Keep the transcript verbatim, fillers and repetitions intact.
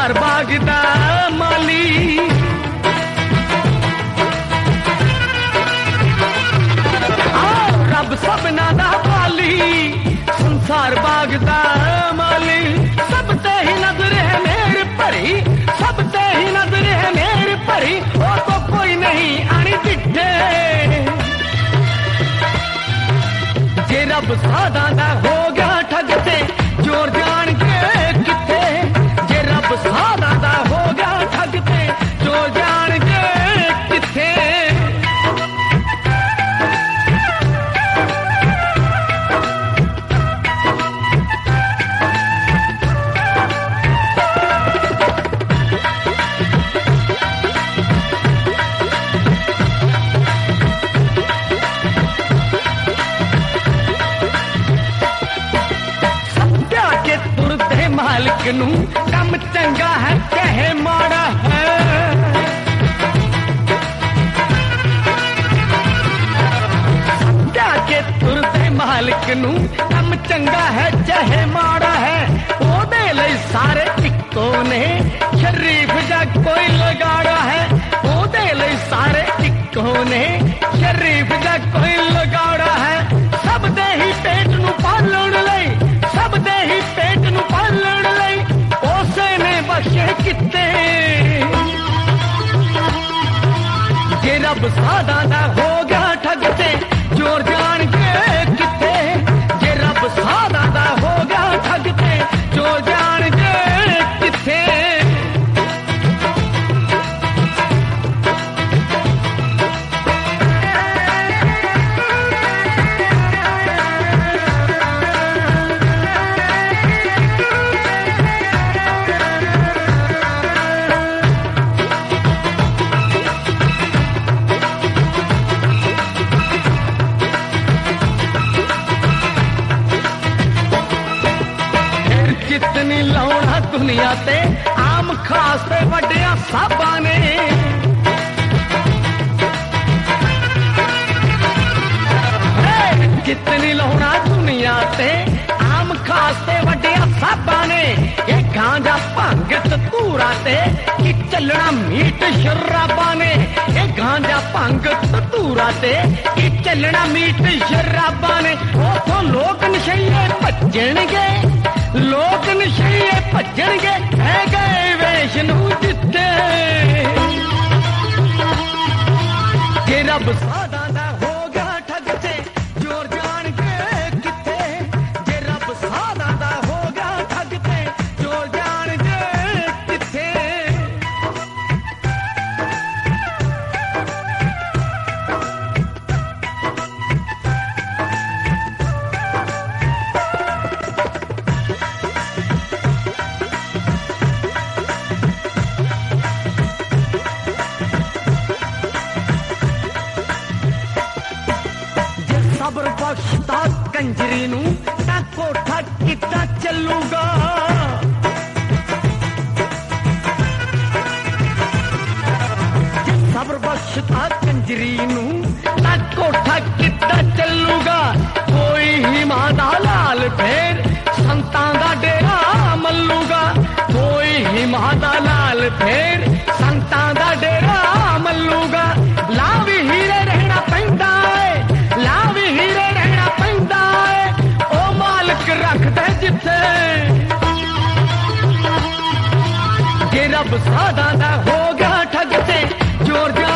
संसार बाग दा माली आओ रब सबना दा पाली संसार बाग दा माली सब ते ही नजर है मेरी भरी सब ते ही नजर है मेरी भरी वो तो कोई नहीं आनी दिखे जे रब सादा दा हो गया ठगते जोर जान के किथे जे रब सादा दा हो गया ठगते जोर जान के किथे मालिक नू कम चंगा है कहे माड़ा है क्या के तुरते मालिक नू कम चंगा है चाहे माड़ा है ओदे लई सारे इक्को ने शरीफ जा कोई लगाड़ा है ओदे लई सारे इक्को ने शरीफ जा कोई लगाड़ा है सब दे ही पेट नू पालण लई सब दे ही पेट नू पालण किते जे रब सादा दा हो गया ठगते जोर जान के किते जे रब सादा दा हो गया ठगते जोर जान के किते जितनी लाउना दुनिया ते आम खास ते वड्डिया साबा ने जितनी लाउना दुनिया ते आम खास ते वड्डिया साबा ने ये गांजा भंग तूरा ते कि चलना मीट शराबा ने ये गांजा भंग तूरा ते कि चलना मीट शराबा ने उथों लोक नशे भजणगे लोक नशे भजणगे है गए वैष्णो जिते जे रब सादा दा हो गया ठगते जोर जान के किथे जे रब सादा दा हो गया ठगते जोर जान के किथे सबर बख्शता कंजरी नू ता कोठा किता चलूगा सबर बख्शता कंजरी नू ता कोठा किता चलूगा कोई ही मादा लाल फेर संतां दा डेरा मल्लूगा कोई ही मादा लाल फेर संतां दा डेरा मल्लूगा लावी हीरे रहना पैंदा है लावी हीरे रहना पैंदा है ओ मालिक रख दे जिथे जे रब सादा दा हो गया ठगते जोर जा